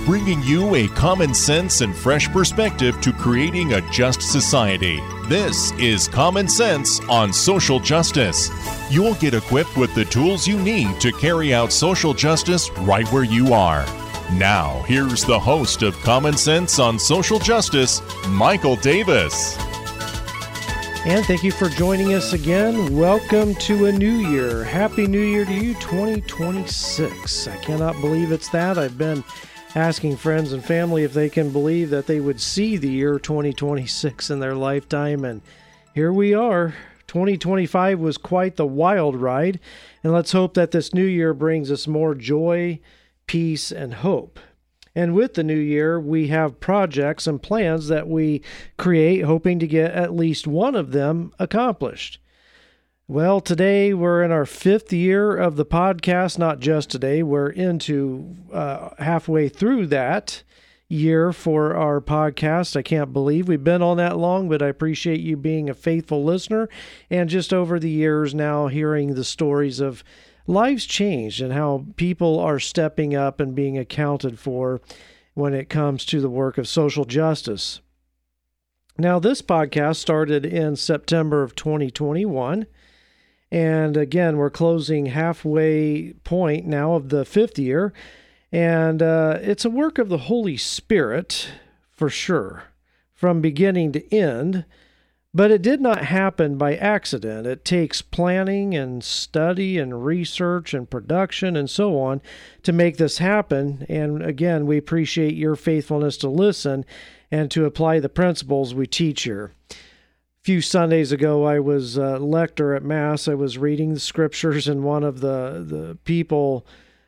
bringing you a common sense and fresh perspective to creating a just society. This is Common Sense on Social Justice. You'll get equipped with the tools you need to carry out social justice right where you are. Now, here's the host of Common Sense on Social Justice, Michael Davis. And thank you for joining us again. Welcome to a new year. Happy New Year to you, 2026. I cannot believe it's that. I've been asking friends and family if they can believe that they would see the year 2026 in their lifetime, and here we are. 2025 was quite the wild ride, and let's hope that this new year brings us more joy, peace, and hope. And with the new year, we have projects and plans that we create, hoping to get at least one of them accomplished. Well, today we're in our 5th year of the podcast. Not just today, we're into halfway through that year for our podcast. I can't believe we've been on that long, but I appreciate you being a faithful listener. And just over the years now, hearing the stories of lives changed and how people are stepping up and being accounted for when it comes to the work of social justice. Now, this podcast started in September of 2021. And again, we're closing halfway point now of the 5th year. And it's a work of the Holy Spirit, for sure, from beginning to end. But it did not happen by accident. It takes planning and study and research and production and so on to make this happen. And again, we appreciate your faithfulness to listen and to apply the principles we teach here. A few Sundays ago, I was a lector at Mass. I was reading the scriptures, and one of the people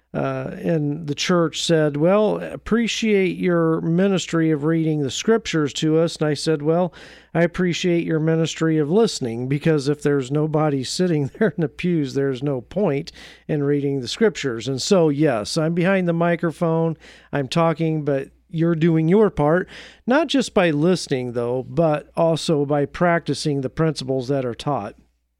in the church said, well, appreciate your ministry of reading the scriptures to us. And I said, well, I appreciate your ministry of listening, because if there's nobody sitting there in the pews, there's no point in reading the scriptures. And so, yes, I'm behind the microphone, I'm talking, but you're doing your part, not just by listening, though, but also by practicing the principles that are taught.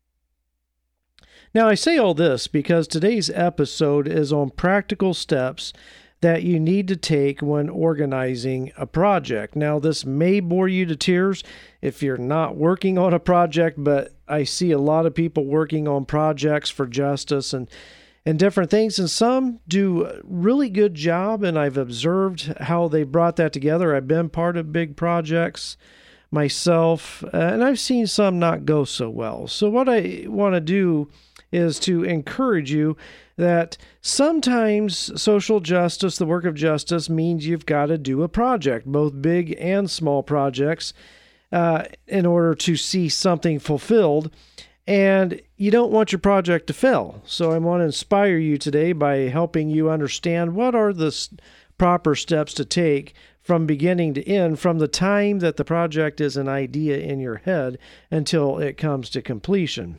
Now, I say all this because today's episode is on practical steps that you need to take when organizing a project. Now, this may bore you to tears if you're not working on a project, but I see a lot of people working on projects for justice and different things, and some do a really good job, and I've observed how they brought that together. I've been part of big projects myself, and I've seen some not go so well. So what I want to do is to encourage you that sometimes social justice, the work of justice, means you've got to do a project, both big and small projects, in order to see something fulfilled. And you don't want your project to fail. So I want to inspire you today by helping you understand what are the proper steps to take from beginning to end, from the time that the project is an idea in your head until it comes to completion.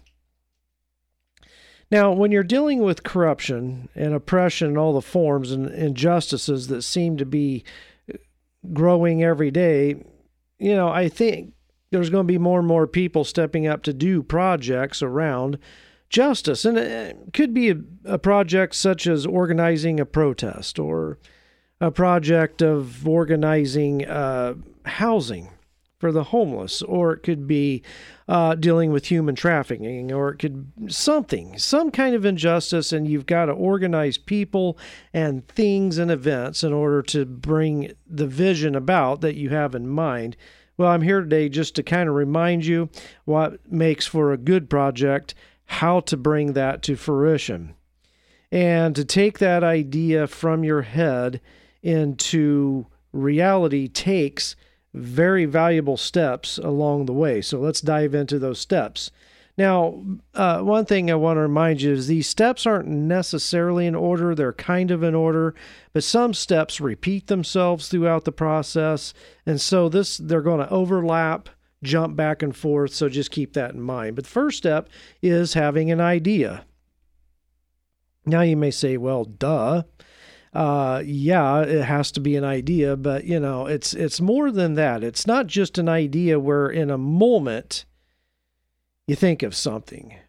Now, when you're dealing with corruption and oppression in all the forms and injustices that seem to be growing every day, I think there's going to be more and more people stepping up to do projects around justice. And it could be a project such as organizing a protest, or a project of organizing housing for the homeless, or it could be dealing with human trafficking, or it could some kind of injustice, and you've got to organize people and things and events in order to bring the vision about that you have in mind. Well, I'm here today just to kind of remind you what makes for a good project, how to bring that to fruition, and to take that idea from your head into reality takes very valuable steps along the way. So let's dive into those steps. Now, one thing I want to remind you is these steps aren't necessarily in order. They're kind of in order, but some steps repeat themselves throughout the process. And so they're going to overlap, jump back and forth. So just keep that in mind. But the first step is having an idea. Now you may say, well, duh. Yeah, it has to be an idea, but it's more than that. It's not just an idea where in a moment you think of something.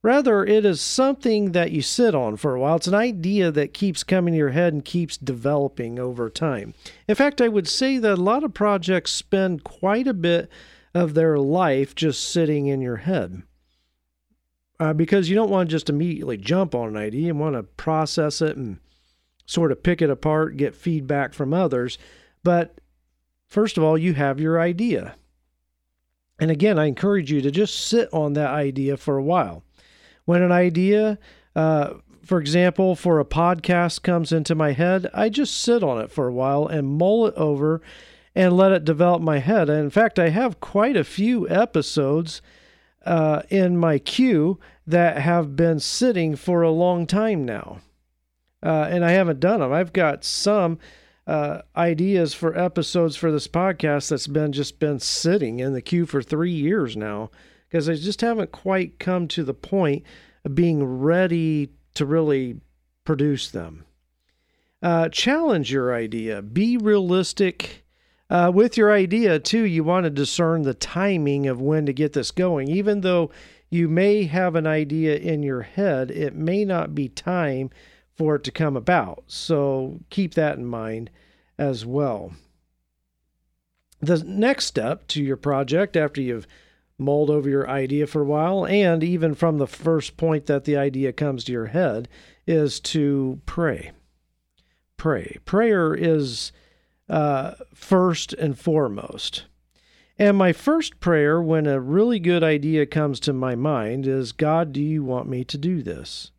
Rather, it is something that you sit on for a while. It's an idea that keeps coming to your head and keeps developing over time. In fact, I would say that a lot of projects spend quite a bit of their life just sitting in your head. Because you don't want to just immediately jump on an idea. You want to process it and sort of pick it apart, get feedback from others. But first of all, you have your idea. And again, I encourage you to just sit on that idea for a while. When an idea, for example, for a podcast comes into my head, I just sit on it for a while and mull it over and let it develop my head. And in fact, I have quite a few episodes in my queue that have been sitting for a long time now. And I haven't done them. I've got some ideas for episodes for this podcast that's been sitting in the queue for 3 years now, because I just haven't quite come to the point of being ready to really produce them. Challenge your idea. Be realistic with your idea, too. You want to discern the timing of when to get this going. Even though you may have an idea in your head, it may not be time for it to come about. So keep that in mind as well. The next step to your project, after you've mulled over your idea for a while, and even from the first point that the idea comes to your head, is to pray. Pray. Prayer is first and foremost. And my first prayer when a really good idea comes to my mind is, God, do you want me to do this?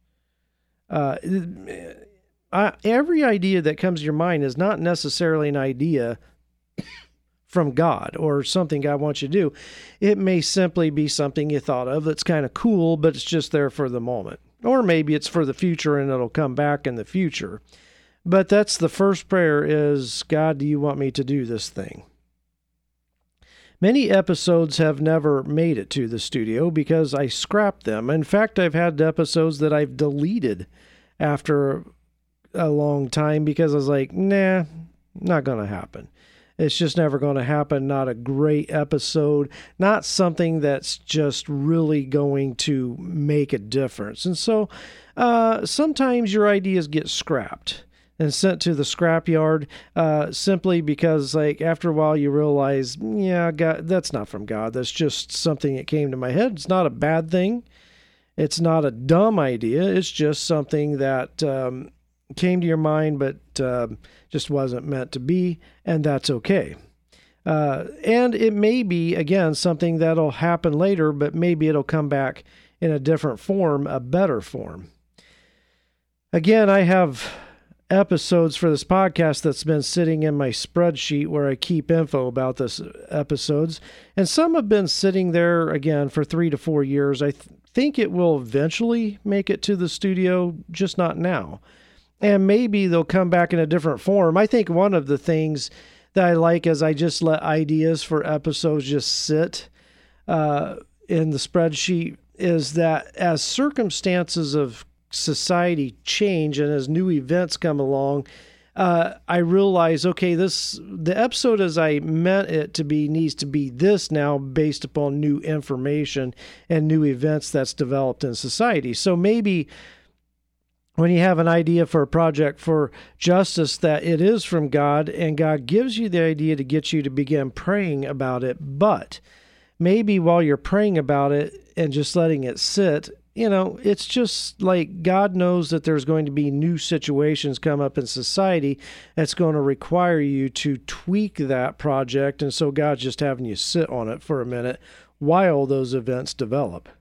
Every idea that comes to your mind is not necessarily an idea from God or something God wants you to do. It may simply be something you thought of that's kind of cool, but it's just there for the moment. Or maybe it's for the future and it'll come back in the future. But that's the first prayer is, God, do you want me to do this thing? Many episodes have never made it to the studio because I scrapped them. In fact, I've had episodes that I've deleted after a long time because I was like, nah, not going to happen. It's just never going to happen. Not a great episode. Not something that's just really going to make a difference. And so sometimes your ideas get scrapped and sent to the scrapyard simply because, like, after a while you realize, yeah, God, that's not from God. That's just something that came to my head. It's not a bad thing. It's not a dumb idea. It's just something that came to your mind, but just wasn't meant to be, and that's okay. And it may be, again, something that'll happen later, but maybe it'll come back in a different form, a better form. Again, I have episodes for this podcast that's been sitting in my spreadsheet where I keep info about this episodes, and some have been sitting there, again, for 3 to 4 years. I think it will eventually make it to the studio, just not now. And maybe they'll come back in a different form. I think one of the things that I like is I just let ideas for episodes just sit in the spreadsheet, is that as circumstances of society change and as new events come along, I realize, okay, the episode as I meant it to be needs to be this now based upon new information and new events that's developed in society. So maybe when you have an idea for a project for justice that it is from God and God gives you the idea to get you to begin praying about it, but maybe while you're praying about it and just letting it sit, it's just like God knows that there's going to be new situations come up in society that's going to require you to tweak that project. And so God's just having you sit on it for a minute while those events develop.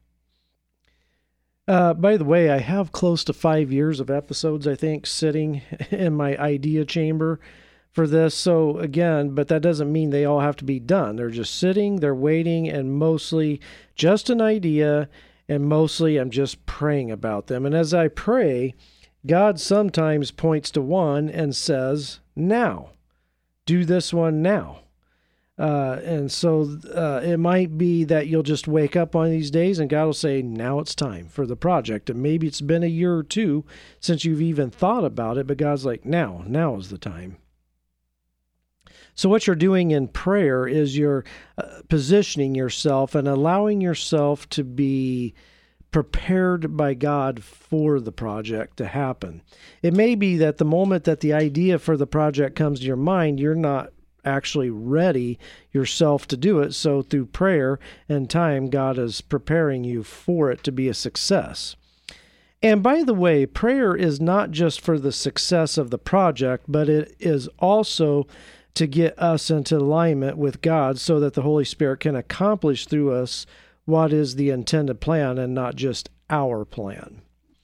By the way, I have close to 5 years of episodes, I think, sitting in my idea chamber for this. So again, but that doesn't mean they all have to be done. They're just sitting, they're waiting, and mostly just an idea. And mostly I'm just praying about them. And as I pray, God sometimes points to one and says, now, do this one now. And so it might be that you'll just wake up one of these days and God will say, now it's time for the project. And maybe it's been a year or two since you've even thought about it, but God's like, now is the time. So what you're doing in prayer is you're positioning yourself and allowing yourself to be prepared by God for the project to happen. It may be that the moment that the idea for the project comes to your mind, you're not actually ready yourself to do it. So through prayer and time, God is preparing you for it to be a success. And by the way, prayer is not just for the success of the project, but it is also to get us into alignment with God so that the Holy Spirit can accomplish through us what is the intended plan and not just our plan.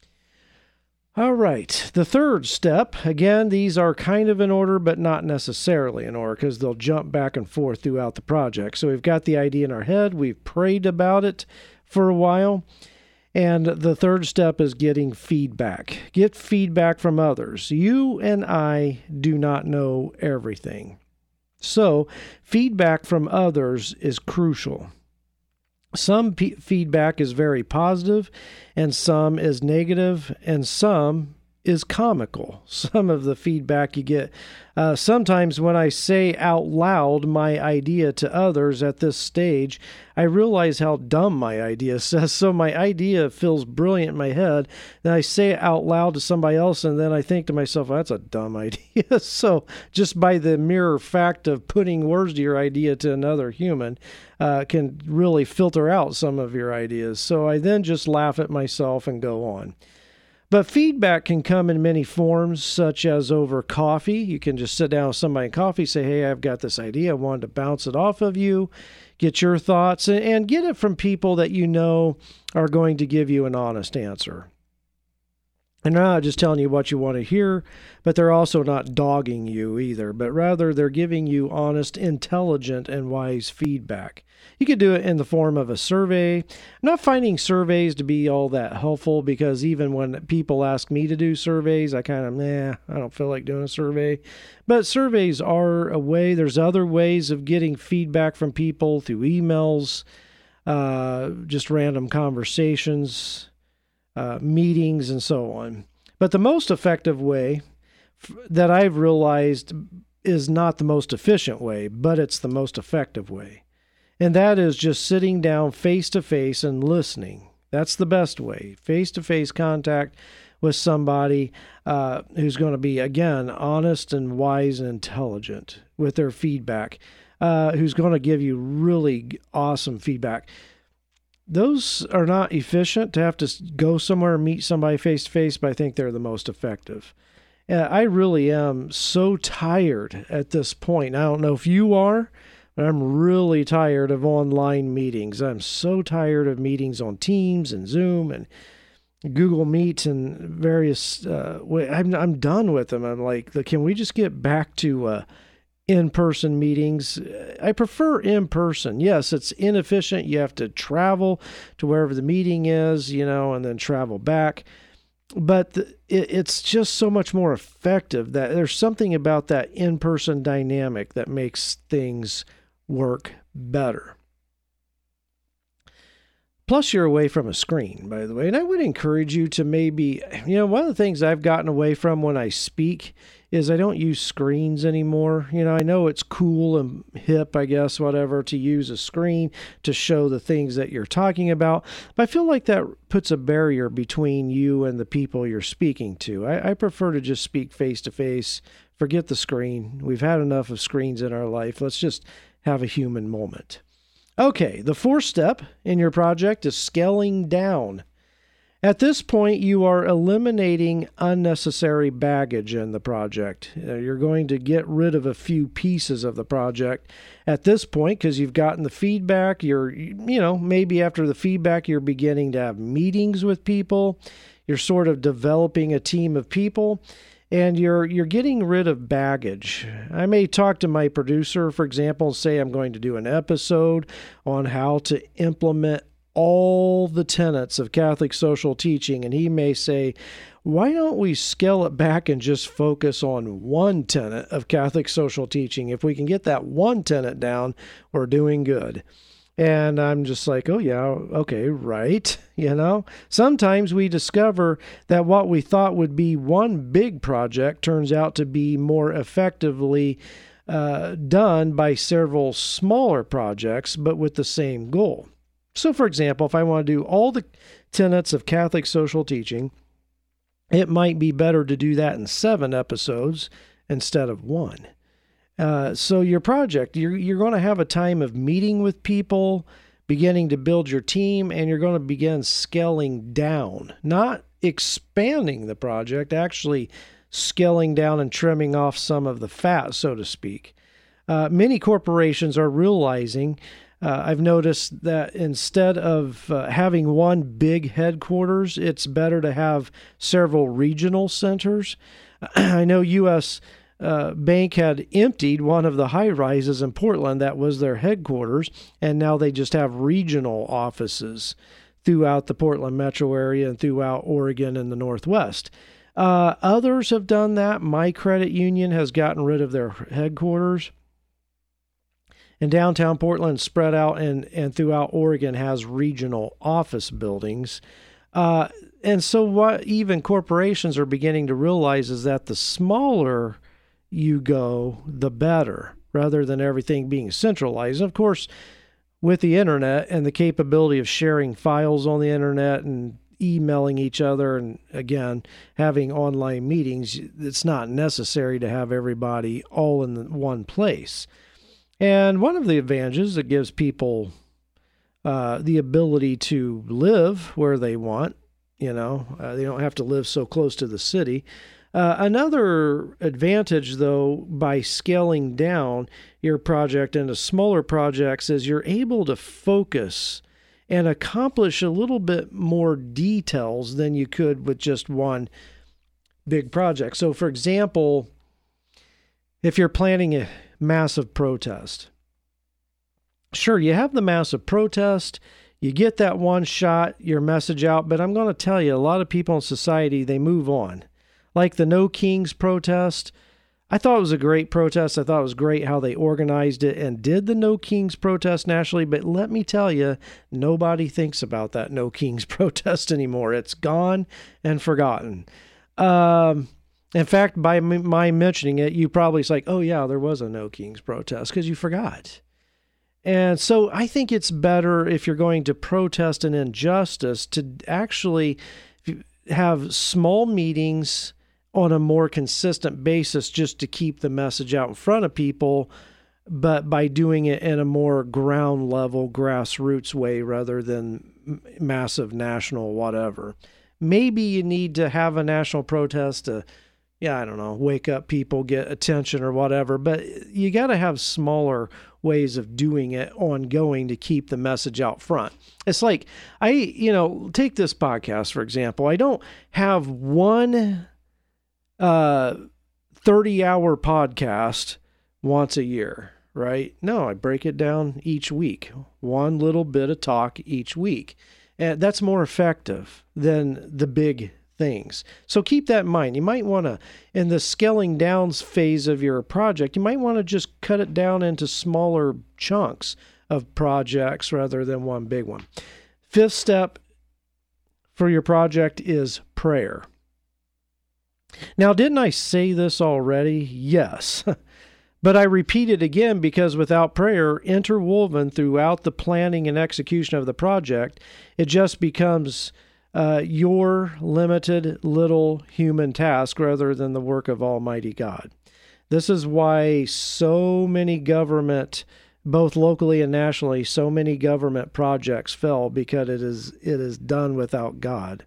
All right, the third step, again, these are kind of in order, but not necessarily in order because they'll jump back and forth throughout the project. So we've got the idea in our head, we've prayed about it for a while, and the third step is getting feedback. Get feedback from others. You and I do not know everything. So feedback from others is crucial. Some feedback is very positive, and some is negative, and some is comical. Some of the feedback you get. Sometimes when I say out loud my idea to others at this stage, I realize how dumb my idea says. So my idea feels brilliant in my head. Then I say it out loud to somebody else, and then I think to myself, well, that's a dumb idea. So just by the mere fact of putting words to your idea to another human can really filter out some of your ideas. So I then just laugh at myself and go on. But feedback can come in many forms, such as over coffee. You can just sit down with somebody in coffee, say, hey, I've got this idea. I wanted to bounce it off of you, get your thoughts, and get it from people that you know are going to give you an honest answer. And they're not just telling you what you want to hear, but they're also not dogging you either, but rather they're giving you honest, intelligent, and wise feedback. You could do it in the form of a survey. I'm not finding surveys to be all that helpful because even when people ask me to do surveys, I kind of, I don't feel like doing a survey. But surveys are a way. There's other ways of getting feedback from people through emails, just random conversations, meetings, and so on. But the most effective way that I've realized is not the most efficient way, but it's the most effective way. And that is just sitting down face-to-face and listening. That's the best way. Face-to-face contact with somebody who's going to be, again, honest and wise and intelligent with their feedback, who's going to give you really awesome feedback. Those are not efficient to have to go somewhere and meet somebody face-to-face, but I think they're the most effective. I really am so tired at this point. I don't know if you are, but I'm really tired of online meetings. I'm so tired of meetings on Teams and Zoom and Google Meet and various ways. I'm done with them. I'm like, can we just get back to in-person meetings? I prefer in-person. Yes, it's inefficient. You have to travel to wherever the meeting is, and then travel back. But it's just so much more effective that there's something about that in-person dynamic that makes things work better. Plus, you're away from a screen, by the way. And I would encourage you to maybe, one of the things I've gotten away from when I speak is I don't use screens anymore. I know it's cool and hip, I guess, whatever, to use a screen to show the things that you're talking about. But I feel like that puts a barrier between you and the people you're speaking to. I prefer to just speak face-to-face. Forget the screen. We've had enough of screens in our life. Let's just have a human moment. Okay, the fourth step in your project is scaling down. At this point, you are eliminating unnecessary baggage in the project. You're going to get rid of a few pieces of the project at this point because you've gotten the feedback. Maybe after the feedback, you're beginning to have meetings with people. You're sort of developing a team of people. And you're getting rid of baggage. I may talk to my producer, for example, and say I'm going to do an episode on how to implement all the tenets of Catholic social teaching. And he may say, why don't we scale it back and just focus on one tenet of Catholic social teaching? If we can get that one tenet down, we're doing good. And I'm just like, oh, yeah, okay, right. Sometimes we discover that what we thought would be one big project turns out to be more effectively done by several smaller projects, but with the same goal. So, for example, if I want to do all the tenets of Catholic social teaching, it might be better to do that in 7 episodes instead of 1. So your project, you're going to have a time of meeting with people, beginning to build your team, and you're going to begin scaling down, not expanding the project, actually scaling down and trimming off some of the fat, so to speak. Many corporations are realizing, I've noticed that instead of having one big headquarters, it's better to have several regional centers. I know U.S. Bank had emptied one of the high rises in Portland that was their headquarters, and now they just have regional offices throughout the Portland metro area and throughout Oregon and the Northwest. Others have done that. My credit union has gotten rid of their headquarters. And downtown Portland, spread out and throughout Oregon, has regional office buildings. And so what even corporations are beginning to realize is that the smaller you go, the better, rather than everything being centralized. And of course, with the internet and the capability of sharing files on the internet and emailing each other and, again, having online meetings, it's not necessary to have everybody all in one place. And one of the advantages that gives people the ability to live where they want, they don't have to live so close to the city. Another advantage, though, by scaling down your project into smaller projects is you're able to focus and accomplish a little bit more details than you could with just one big project. So, for example, if you're planning a massive protest, sure, you have the massive protest, you get that one shot, your message out, but I'm going to tell you, a lot of people in society, they move on. Like the No Kings protest, I thought it was a great protest. I thought it was great how they organized it and did the No Kings protest nationally, but let me tell you, nobody thinks about that No Kings protest anymore. It's gone and forgotten. In fact, by my mentioning it, you probably say, oh yeah, there was a No Kings protest, because you forgot. And so I think it's better, if you're going to protest an injustice, to actually have small meetings on a more consistent basis just to keep the message out in front of people, but by doing it in a more ground level, grassroots way rather than massive national whatever. Maybe you need to have a national protest to, wake up people, get attention or whatever, but you got to have smaller ways of doing it ongoing to keep the message out front. It's like, take this podcast, for example. I don't have one 30-hour podcast once a year, right? No, I break it down each week, one little bit of talk each week. And that's more effective than the big things. So keep that in mind. You might want to, in the scaling down phase of your project, you might want to just cut it down into smaller chunks of projects rather than one big one. 5th step for your project is prayer. Now, didn't I say this already? Yes. But I repeat it again because without prayer interwoven throughout the planning and execution of the project, it just becomes your limited little human task rather than the work of Almighty God. This is why so many government, both locally and nationally, so many government projects fail, because it is done without God.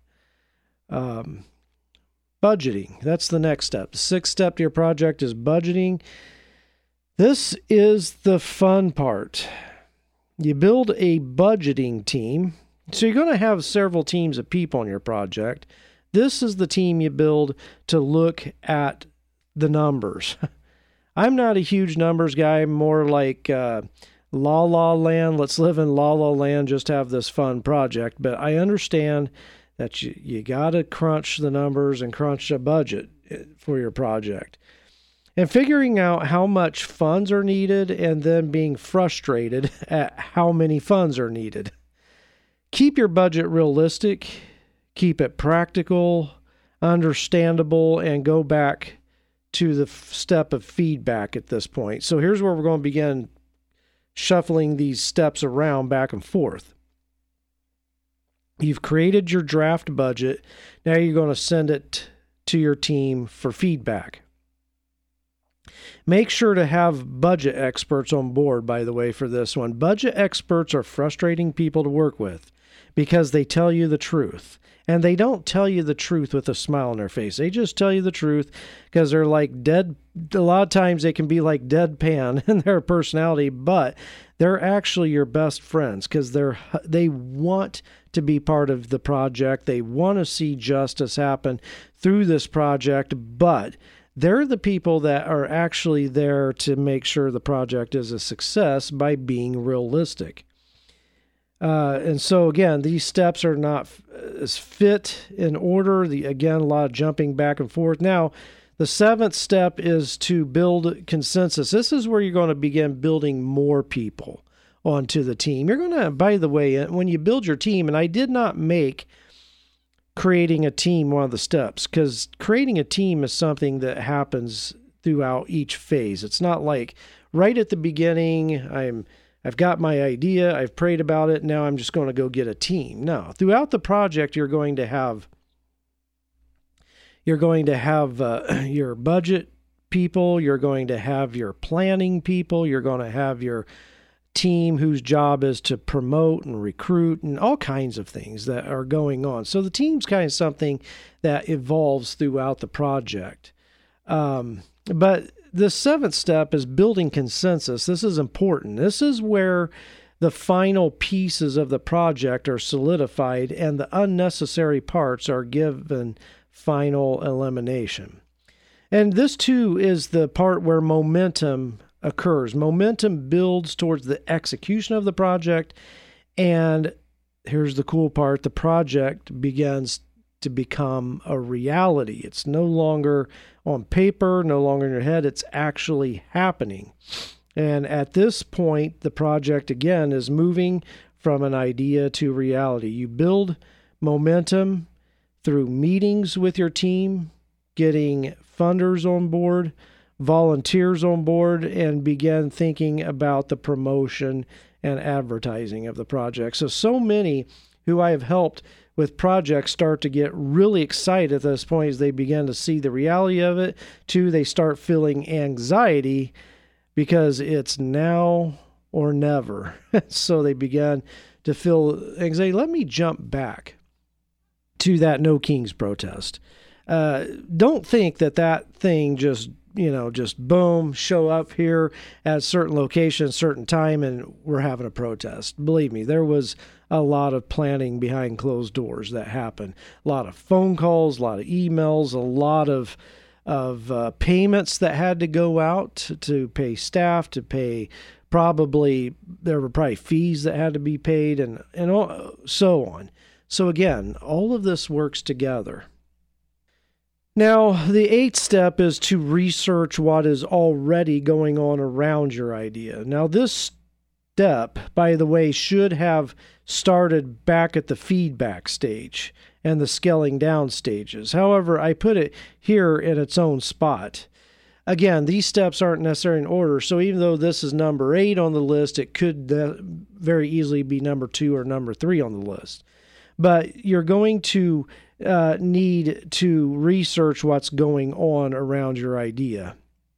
Budgeting, that's the next step. The 6th step to your project is budgeting. This is the fun part. You build a budgeting team. So you're going to have several teams of people on your project. This is the team you build to look at the numbers. I'm not a huge numbers guy, more like La La Land. Let's live in La La Land, just have this fun project. But I understand that you got to crunch the numbers and crunch a budget for your project. And figuring out how much funds are needed and then being frustrated at how many funds are needed. Keep your budget realistic, keep it practical, understandable, and go back to the step of feedback at this point. So here's where we're going to begin shuffling these steps around back and forth. You've created your draft budget. Now you're going to send it to your team for feedback. Make sure to have budget experts on board, by the way, for this one. Budget experts are frustrating people to work with because they tell you the truth. And they don't tell you the truth with a smile on their face. They just tell you the truth because they're like dead. A lot of times they can be like deadpan in their personality, but they're actually your best friends because they want to be part of the project. They want to see justice happen through this project, but they're the people that are actually there to make sure the project is a success by being realistic. And so, again, these steps are not as fit in order. Again, a lot of jumping back and forth. Now, the 7th step is to build consensus. This is where you're going to begin building more people onto the team. You're going to, by the way, when you build your team, and I did not make creating a team one of the steps, because creating a team is something that happens throughout each phase. It's not like right at the beginning, I've got my idea, I've prayed about it, now I'm just going to go get a team. No, throughout the project, you're going to have your budget people, you're going to have your planning people, you're going to have your team whose job is to promote and recruit and all kinds of things that are going on. So the team's kind of something that evolves throughout the project. But the 7th step is building consensus. This is important. This is where the final pieces of the project are solidified and the unnecessary parts are given final elimination. And this too is the part where momentum occurs. Momentum builds towards the execution of the project, and here's the cool part, the project begins to become a reality. It's no longer on paper, no longer in your head, it's actually happening. And at this point, the project again is moving from an idea to reality. You build momentum through meetings with your team, getting funders on board, volunteers on board, and begin thinking about the promotion and advertising of the project. So many who I have helped with projects start to get really excited at this point as they begin to see the reality of it. 2, they start feeling anxiety because it's now or never. So they began to feel anxiety. Let me jump back to that No Kings protest. Don't think that thing just boom, show up here at a certain location, certain time, and we're having a protest. Believe me, there was a lot of planning behind closed doors that happened. A lot of phone calls, a lot of emails, a lot of payments that had to go out to pay staff, to pay there were probably fees that had to be paid and so on. So again, all of this works together. Now, the 8th step is to research what is already going on around your idea. Now, this step, by the way, should have started back at the feedback stage and the scaling down stages. However, I put it here in its own spot. Again, these steps aren't necessarily in order, so even though this is number 8 on the list, it could very easily be number 2 or number 3 on the list. But you're going to need to research what's going on around your idea.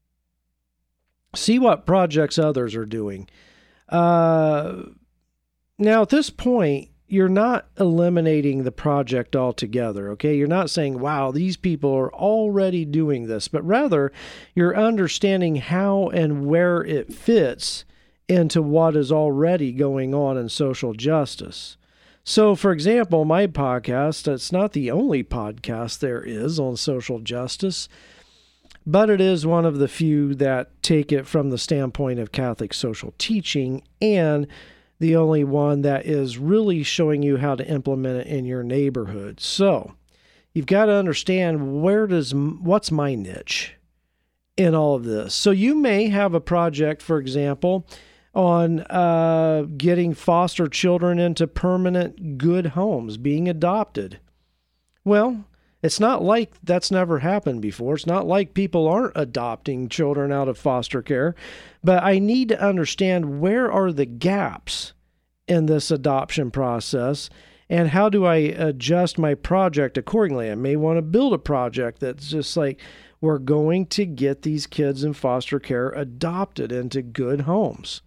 See what projects others are doing. Now, at this point, you're not eliminating the project altogether, okay? You're not saying, wow, these people are already doing this, but rather you're understanding how and where it fits into what is already going on in social justice. So, for example, my podcast, it's not the only podcast there is on social justice, but it is one of the few that take it from the standpoint of Catholic social teaching, and the only one that is really showing you how to implement it in your neighborhood. So, you've got to understand what's my niche in all of this. So, you may have a project, for example, on getting foster children into permanent good homes, being adopted. Well, it's not like that's never happened before. It's not like people aren't adopting children out of foster care. But I need to understand where are the gaps in this adoption process And how do I adjust my project accordingly? I may want to build a project that's just like, we're going to get these kids in foster care adopted into good homes.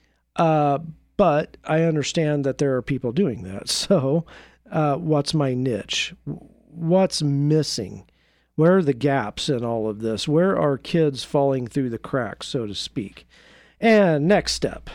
But I understand that there are people doing that. So what's my niche? What's missing? Where are the gaps in all of this? Where are kids falling through the cracks, so to speak? And next step.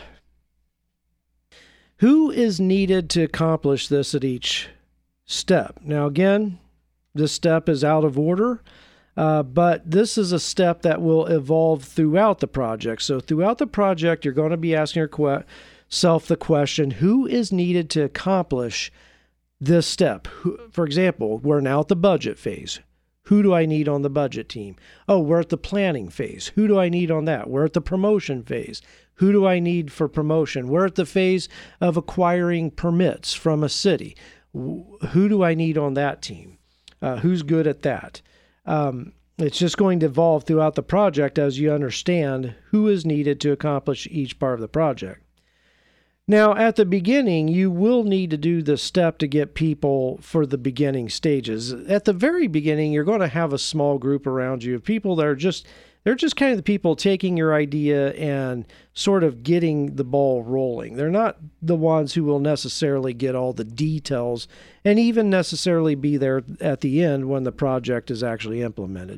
Who is needed to accomplish this at each step? Now, again, this step is out of order, but this is a step that will evolve throughout the project. So throughout the project, you're going to be asking yourself the question, who is needed to accomplish this step? For example, we're now at the budget phase. Who do I need on the budget team? Oh, we're at the planning phase. Who do I need on that? We're at the promotion phase. Who do I need for promotion? We're at the phase of acquiring permits from a city. Who do I need on that team? Who's good at that? It's just going to evolve throughout the project as you understand who is needed to accomplish each part of the project. Now, at the beginning, you will need to do this step to get people for the beginning stages. At the very beginning, you're going to have a small group around you of people that they're just kind of the people taking your idea and sort of getting the ball rolling. They're not the ones who will necessarily get all the details and even necessarily be there at the end when the project is actually implemented.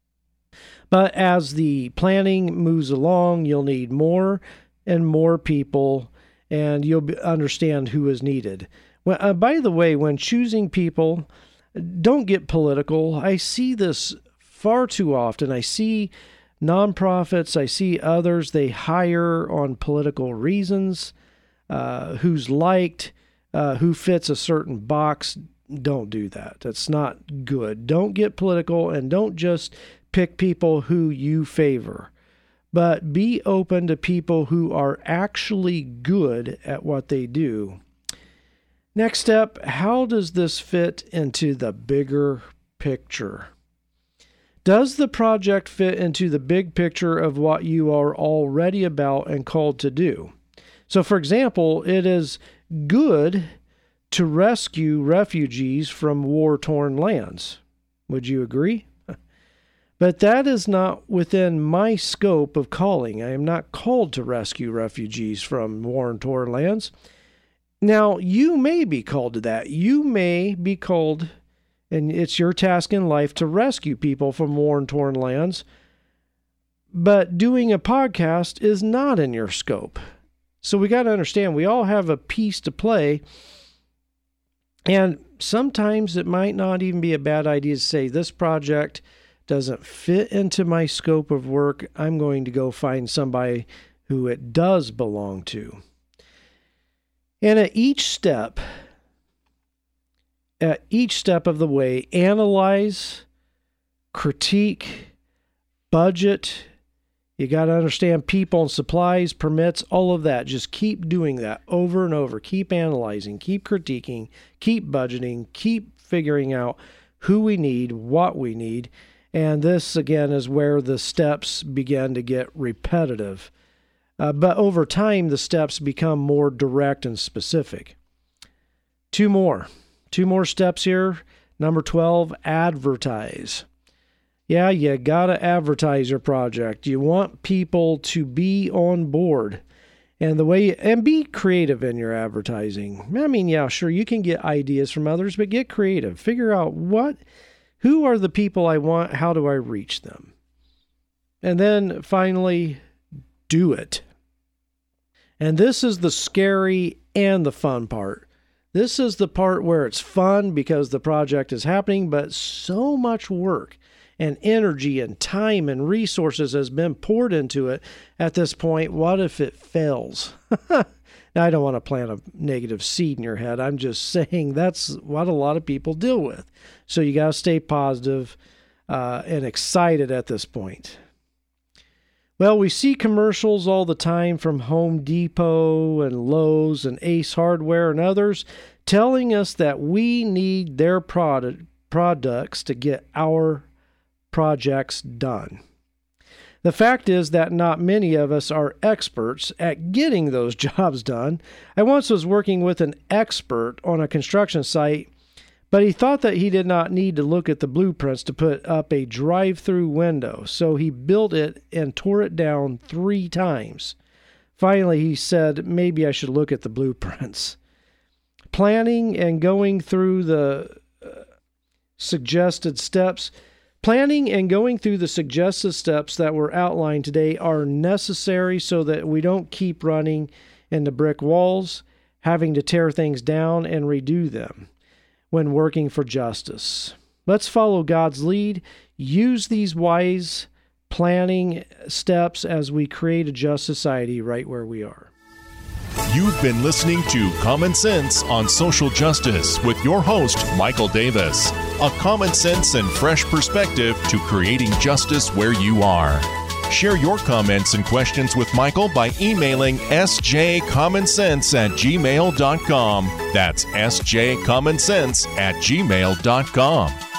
But as the planning moves along, you'll need more and more people, and you'll understand who is needed. Well, by the way, when choosing people, don't get political. I see this far too often. I see nonprofits, I see others, they hire on political reasons, who's liked, who fits a certain box. Don't do that. That's not good. Don't get political, and don't just pick people who you favor. But be open to people who are actually good at what they do. Next step, how does this fit into the bigger picture? Does the project fit into the big picture of what you are already about and called to do? So, for example, it is good to rescue refugees from war-torn lands. Would you agree? But that is not within my scope of calling. I am not called to rescue refugees from war-torn lands. Now, you may be called to that. You may be called, and it's your task in life to rescue people from war-torn lands. But doing a podcast is not in your scope. So we got to understand, we all have a piece to play. And sometimes it might not even be a bad idea to say, this project doesn't fit into my scope of work. I'm going to go find somebody who it does belong to. And at each step of the way, analyze, critique, budget. You got to understand people and supplies, permits, all of that. Just keep doing that over and over. Keep analyzing, keep critiquing, keep budgeting, keep figuring out who we need, what we need. And this, again, is where the steps begin to get repetitive. But over time, the steps become more direct and specific. Two more steps here. Number 12, advertise. Yeah, you got to advertise your project. You want people to be on board. And be creative in your advertising. I mean, yeah, sure, you can get ideas from others, but get creative. Figure out who are the people I want? How do I reach them? And then finally, do it. And this is the scary and the fun part. This is the part where it's fun because the project is happening, but so much work and energy and time and resources has been poured into it at this point. What if it fails? Now, I don't want to plant a negative seed in your head. I'm just saying that's what a lot of people deal with. So you got to stay positive and excited at this point. Well, we see commercials all the time from Home Depot and Lowe's and Ace Hardware and others telling us that we need their products to get our projects done. The fact is that not many of us are experts at getting those jobs done. I once was working with an expert on a construction site, but he thought that he did not need to look at the blueprints to put up a drive-through window, so he built it and tore it down 3 times. Finally, he said, maybe I should look at the blueprints. Planning and going through the suggested steps that were outlined today are necessary so that we don't keep running into brick walls, having to tear things down and redo them when working for justice. Let's follow God's lead. Use these wise planning steps as we create a just society right where we are. You've been listening to Common Sense on Social Justice with your host, Michael Davis. A common sense and fresh perspective to creating justice where you are. Share your comments and questions with Michael by emailing sjcommonsense@gmail.com. That's sjcommonsense@gmail.com.